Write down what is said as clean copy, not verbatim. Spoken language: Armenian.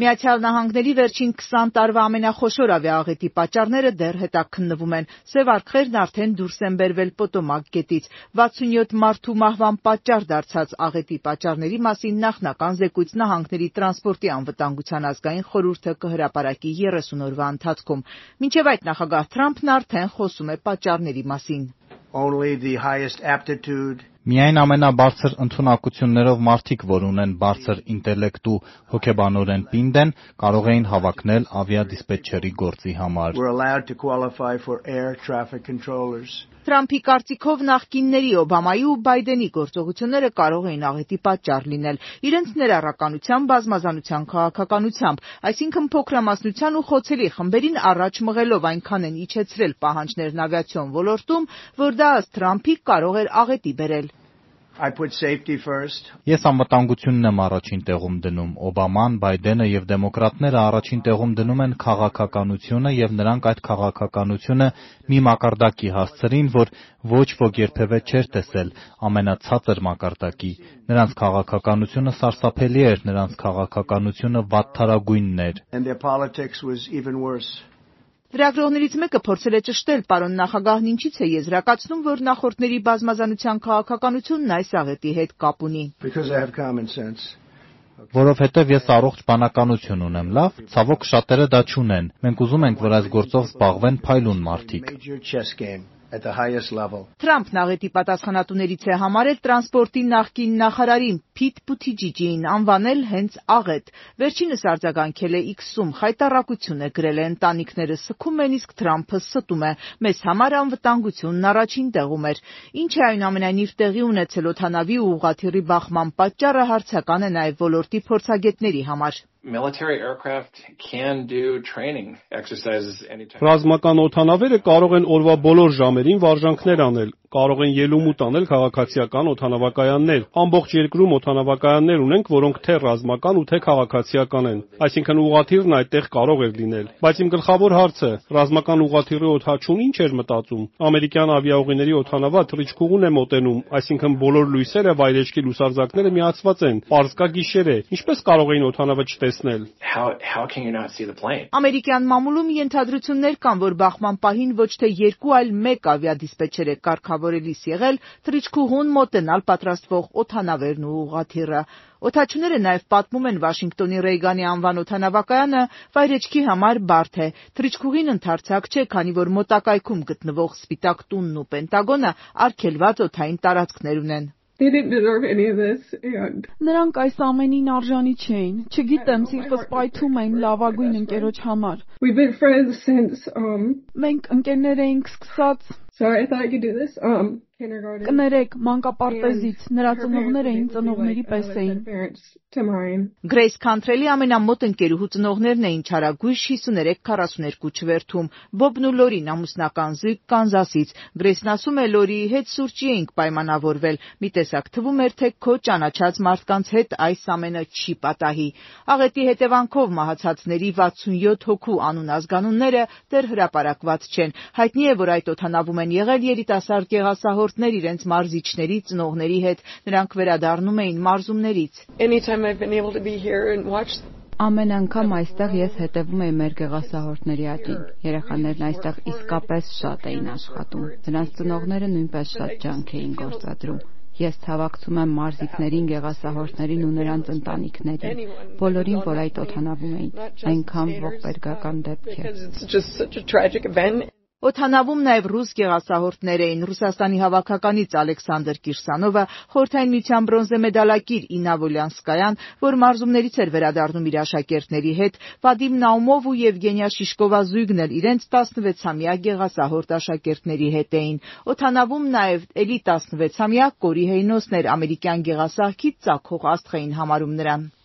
Միացյալ Նահանգների վերջին 20 տարվա ամենախոշոր ավիաաղետի պատճառները դեռ հետաքննվում են։ Սև արկղերն արդեն դուրս են բերվել Պոտոմակ գետից։ 67 մարդու մահվան պատճառ դարձած աղետի պատճառների մասին նախնական զեկույց Նահանգների տրանսպորտի անվտանգության ազգային խորհուրդը կհրապարակի 30 օրվա ընթացքում։ Մինչև այդ նախագահ Թրամփն արդեն խոսում է պատճառների մասին։ Միայն ամենաբարձր ընդունակություններով մարդիկ, որ ունեն բարձր ինտելեկտ ու հոգեբանորեն պինդ են, կարող էին հավակնել ավիադիսպետչերի գործի համար։ Թրամփի կարծիքով նախկինների Օբամայի ու Բայդենի գործողությունները կարող էին աղետի պատճառ լինել իրենց ներառականության բազմազանության քաղաքականությամբ, այսինքն փոքրամասնության ու խոցելի խմբերին առաջ մղելով այնքան են իջեցրել պահանջներն ավիացիոն ոլորտում, որ դա ըստ Թրամփի կարող էր աղետի բերել։ Ես անվտանգությունն եմ առաջին տեղում դնում։ Օբաման, Բայդենը և դեմոկրատները առաջին տեղում դնում են քաղաքականությունը և նրանք այդ քաղաքականությունը մի մակարդակի հասցրին, որ ոչ ոք երբևէ չէր տեսել, ամենացածր մակարդակի։ Նրանց քաղաքականությունը սարսափելի էր, նրանց քաղաքականությունը վատթարագույնն էր։ Լրագրողներից մեկը փորձել է ճշտել պարոն նախագահն ինչից է եզրակացնում, որ նախորդների բազմազանության քաղաքականությունն այս աղետի հետ կապ ունի։ Որովհետև ես առողջ բանականություն ունեմ, լավ, ցավոք շատերը դա չունեն։ Մենք ուզում ենք, որ այս գործով զբաղվեն փայլուն մարդիկ։ Թրամփն աղետի պատասխանատուներից է համարել տրանսպորտի նախկին նախարարին Փիթ Բութիջիջին, անվանել հենց աղետ։ Վերջինս արձագանքել է X-ում, խայտառակություն է գրել է ընտանիքները սգում են, իսկ Թրամփը ստում է։ Մեզ համար անվտանգությունն առաջին տեղում էր։ Ինչ է այնուամենայնիվ տեղի ունեցել օդանավի ու ուղղաթիռի բախման պատճառը հարցական է նաև ոլորտի փորձագետների համար։ Ռազմական օդանավերը կարող են օրվա բոլոր ժամերին վարժանքներ անել, կարող են ելումուտ անել քաղաքացիական օդանավակայաններ։ Ամբողջ երկրում օդանավակայաններ ունենք, որոնք թե ռազմական ու թե քաղաքացիական են։ Այսինքն ուղղաթիռն այդտեղ կարող էր լինել։ Բայց իմ գլխավոր հարցը՝ ռազմական ուղղաթիռի օդաչուն ինչ էր մտածում։ Ամերիկյան ավիաուղիների օդանավը թռիչքուղուն է մոտենում, այսինքն բոլոր լույսերը, վայրեջքի լուսարձակները միացված են։ Պարզ կա գիշեր է։ Ինչպես կարող էին օդանավը չտեսնել։ Ամերիկյան մամուլում ենթադրություններ կան, որ բախման պահին ոչ թե 2, այլ 1 ավիադիսպետչեր է կարգավորելիս եղել թռիչքուղուն մոտենալ պատրաստվող օդանավերն ու ուղղաթիռը։ Օդաչուները նաև պատմում են Վաշինգտոնի Ռեյգանի անվան օդանավակայանը վայրեջքի համար բարդ է։ Թռիչքուղին ընդարձակ չէ, քանի որ մոտակայքում գտնվող Սպիտակ տունն ու Պենտագոնը արգելված օդային տարածքներ ունեն։ Նրանք այս ամենին արժանի չէին։ Չգիտեմ, սիրտս պայթում է իմ լավագույն ընկերոջ համար։ Մենք ընկերներ էինք սկսած կներեք, մանկապարտեզից, նրա ծնողները իմ ծնողների պես էին։ Գրեյս Քանթրելի ամենամոտ ընկերուհու ծնողներն էին չարագույժ 53-42 չվերթում։ Բոբն ու Լորին ամուսնական զույգ Կանզասից։ Գրեյսն ասում է, Լորիի հետ սուրճի էինք պայմանավորվել։ Մի տեսակ թվում էր, թե քո ճանաչած մարդկանց հետ այս ամենը չի պատահի։ Աղետի հետևանքով մահացածների 67 հոգու անուն-ազգանունները դեռ հրապարակված չեն։ Հայտնի է, որ այդ օդանավում են եղել երիտասարդ գեղասահորդներ իրենց մարզիչների ծնողների հետ։ Նրանք վերադառնում էին մարզումներից։ Ամեն անգամ այստեղ ես հետևում էի մեր գեղասահորդների աճին։ Երեխաներն այստեղ իսկապես շատ էին աշխատում։ Նրանց ծնողները նույնպես շատ ջանք էին գործադրում։ Ես հավակցում եմ մարզիկներին, գեղասահորդներին ու նրանց ընտանիքներին, բոլորին, որ այդ օդանավում էին։ Այնքան ողբերգական դեպք է։ Օդանավում նաև ռուս գեղասահորդներ էին։ Ռուսաստանի հավաքականից Ալեքսանդր Կիրսանովը, Խորհրդային Միության բրոնզե մեդալակիր Իննա Վոլյանսկայան, որ մարզումներից էր վերադառնում իր աշակերտների հետ, Վադիմ Նաումով ու Եվգենիա Շիշկովա զույգն էլ իրենց 16-ամյա գեղասահորդ աշակերտների հետ էին։ Օդանավում նաև էլի 16-ամյա Կորի Հեյնոսն էր, ամերիկյան գեղասահքի ծագող աստղ էին համարում նրան։